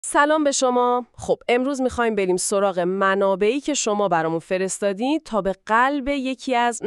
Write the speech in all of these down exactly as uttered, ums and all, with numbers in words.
سلام به شما. خب امروز میخوایم بریم سراغ منابعی که شما برامون فرستادین تا به قلب یکی از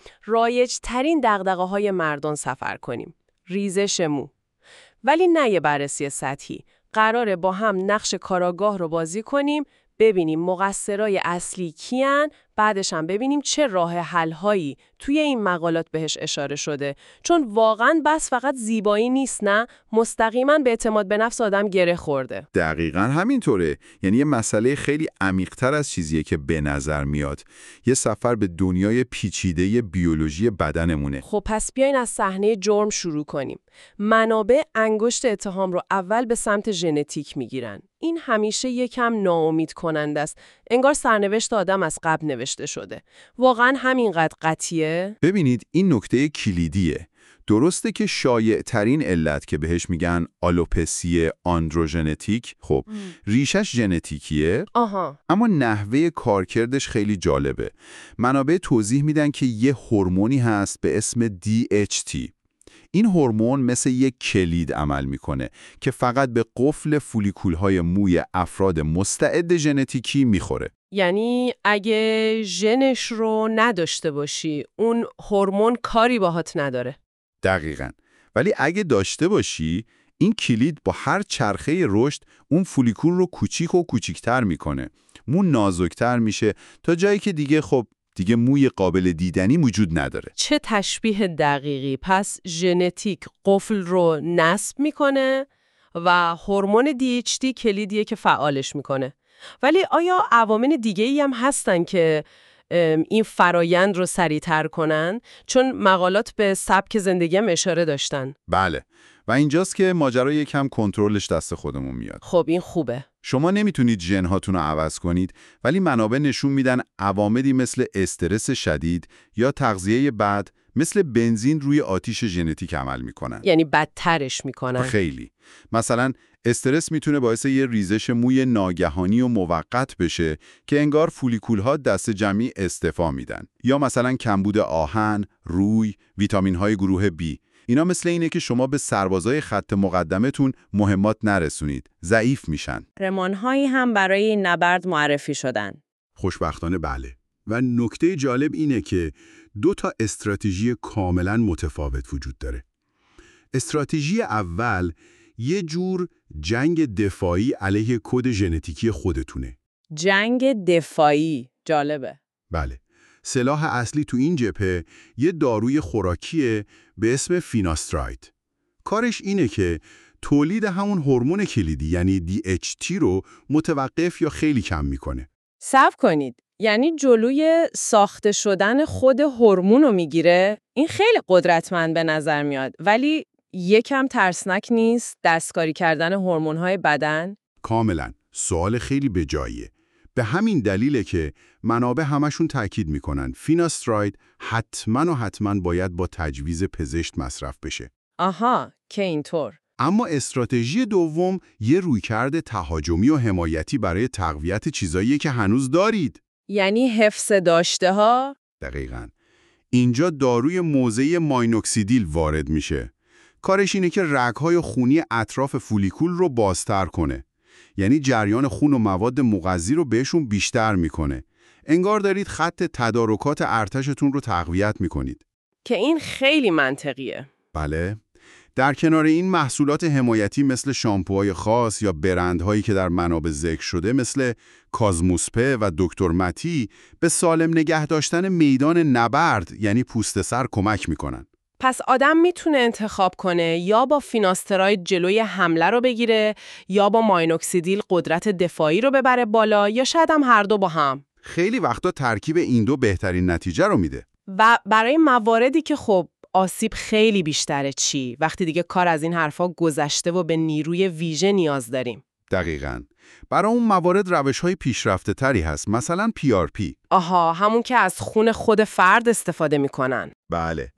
رایج ترین دغدغه‌های مردان سفر کنیم. ریزش مو. ولی نه یه بررسی سطحی. قراره با هم نقش کاراگاه رو بازی کنیم، ببینیم مقصرای اصلی کیان، بعدش هم ببینیم چه راه حل‌هایی توی این مقالات بهش اشاره شده. چون واقعاً بس فقط زیبایی نیست، نه، مستقیما به اعتماد به نفس آدم گره خورده. دقیقاً همینطوره. یعنی یه مسئله خیلی عمیق‌تر از چیزیه که به نظر میاد. یه سفر به دنیای پیچیده بیولوژی بدنمونه. خب پس بیاین از صحنه جرم شروع کنیم. منابع انگشت اتهام رو اول به سمت ژنتیک میگیرن. این همیشه یکم ناامید کننده است. انگار سرنوشت آدم از قبل نوشته شده. واقعاً همینقدر قطعیه؟ ببینید این نکته کلیدیه. درسته که شایع ترین علت که بهش میگن آلوپسی آندروژنتیک، خب ام. ریشش ژنتیکیه. آها. اما نحوه کارکردش خیلی جالبه. منابع توضیح میدن که یه هورمونی هست به اسم دی اچ تی. این هورمون مثل یک کلید عمل میکنه که فقط به قفل فولیکول‌های موی افراد مستعد ژنتیکی میخوره. یعنی اگه ژنش رو نداشته باشی، اون هورمون کاری باهات نداره. دقیقاً. ولی اگه داشته باشی، این کلید با هر چرخه رشد اون فولیکول رو کوچیک و کوچیکتر میکنه. مو نازکتر میشه تا جایی که دیگه خب دیگه موی قابل دیدنی وجود نداره. چه تشبیه دقیقی. پس ژنتیک قفل رو نصب میکنه و هورمون دی اچ تی کلیدیه که فعالش میکنه. ولی آیا عوامل دیگه‌ای هم هستن که این فرایند رو سریع‌تر کنن؟ چون مقالات به سبک زندگی هم اشاره داشتن. بله. و اینجاست که ماجرا یکم کنترلش دست خودمون میاد. خب این خوبه. شما نمیتونید ژن‌هاتون رو عوض کنید، ولی منابع نشون میدن عواملی مثل استرس شدید یا تغذیه بد مثل بنزین روی آتیش ژنتیک عمل میکنن. یعنی بدترش میکنن. خیلی. مثلا استرس میتونه باعث یه ریزش موی ناگهانی و موقت بشه که انگار فولیکول‌ها دست جمعی استعفا میدن. یا مثلا کمبود آهن، روی، ویتامین‌های گروه بی. اینا مثل اینه که شما به سربازای خط مقدمتون مهمات نرسونید، ضعیف میشن. رمان‌هایی هم برای این نبرد معرفی شدن. خوشبختانه بله. و نکته جالب اینه که دو تا استراتژی کاملا متفاوت وجود داره. استراتژی اول یه جور جنگ دفاعی علیه کد ژنتیکی خودتونه. جنگ دفاعی جالبه. بله. سلاح اصلی تو این جبهه یه داروی خوراکیه به اسم فیناستراید. کارش اینه که تولید همون هورمون کلیدی یعنی دی اچ تی رو متوقف یا خیلی کم میکنه. صبر کنید. یعنی جلوی ساخته شدن خود هورمون رو میگیره؟ این خیلی قدرتمند به نظر میاد. ولی یکم ترسناک نیست دستکاری کردن هورمون‌های بدن؟ کاملا. سوال خیلی بجاییه. به همین دلیله که منابع همشون تاکید میکنن فیناستراید حتما و حتما باید با تجویز پزشک مصرف بشه. آها، که اینطور. اما استراتژی دوم یه رویکرد تهاجمی و حمایتی برای تقویت چیزاییه که هنوز دارید. یعنی حفظ داشته ها؟ دقیقاً. اینجا داروی موضعی ماینوکسیدیل وارد میشه. کارش اینه که رگ‌های خونی اطراف فولیکول رو بازتر کنه. یعنی جریان خون و مواد مغذی رو بهشون بیشتر میکنه. انگار دارید خط تدارکات ارتشتون رو تقویت میکنید. که این خیلی منطقیه. بله. در کنار این محصولات حمایتی مثل شامپوهای خاص یا برندهایی که در منابع ذکر شده مثل کازموسپه و دکتر متی به سالم نگه داشتن میدان نبرد یعنی پوست سر کمک میکنن. پس آدم میتونه انتخاب کنه یا با فیناستراید جلوی حمله رو بگیره یا با ماینوکسیدیل قدرت دفاعی رو ببره بالا یا شاید هم هر دو با هم. خیلی وقتا ترکیب این دو بهترین نتیجه رو میده. و برای مواردی که خب آسیب خیلی بیشتره چی؟ وقتی دیگه کار از این حرفا گذشته و به نیروی ویژه نیاز داریم. دقیقاً. برای اون موارد روش‌های پیشرفته تری هست، مثلا پی آر پی. آها، همون که از خون خود فرد استفاده میکنن. بله.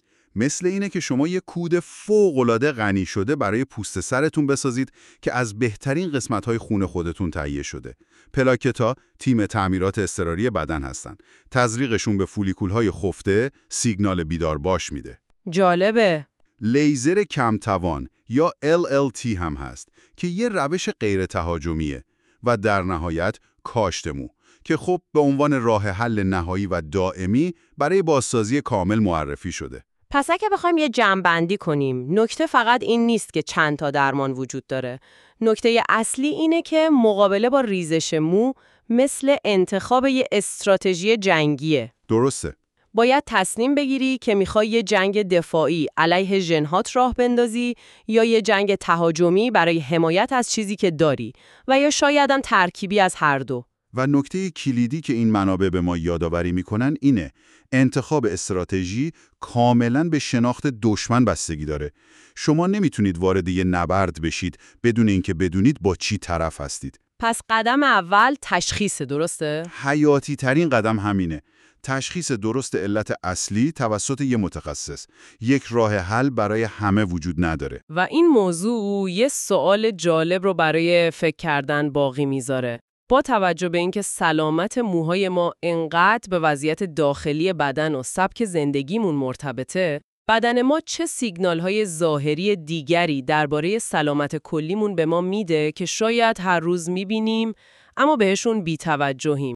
مثل اینه که شما یک کود فوق‌العاده غنی شده برای پوست سرتون بسازید که از بهترین قسمت‌های خون خودتون تهیه شده. پلاکتا تیم تعمیرات اضطراری بدن هستن. تزریقشون به فولیکول‌های خفته سیگنال بیدار باش میده. جالبه. لیزر کم توان یا ال ال تی هم هست که یه روش غیر تهاجمیه و در نهایت کاشت مو که خب به عنوان راه حل نهایی و دائمی برای بازسازی کامل معرفی شده. پس اگه بخوایم یه جمع‌بندی کنیم، نکته فقط این نیست که چند تا درمان وجود داره. نکته اصلی اینه که مقابله با ریزش مو مثل انتخاب یه استراتژی جنگیه. درسته. باید تصمیم بگیری که میخوای یه جنگ دفاعی علیه ژن‌هات راه بندازی یا یه جنگ تهاجمی برای حمایت از چیزی که داری و یا شاید هم ترکیبی از هر دو. و نکته کلیدی که این منابع به ما یادآوری میکنن اینه: انتخاب استراتژی کاملاً به شناخت دشمن بستگی داره. شما نمیتونید وارد یه نبرد بشید بدون اینکه بدونید با چی طرف هستید. پس قدم اول تشخیص، درسته؟ حیاتی ترین قدم همینه. تشخیص درست علت اصلی توسط یه متخصص. یک راه حل برای همه وجود نداره. و این موضوع یه سوال جالب رو برای فکر کردن باقی میذاره. با توجه به اینکه سلامت موهای ما انقدر به وضعیت داخلی بدن و سبک زندگیمون مرتبطه، بدن ما چه سیگنال‌های ظاهری دیگری درباره سلامت کلیمون به ما میده که شاید هر روز میبینیم اما بهشون بی‌توجهیم؟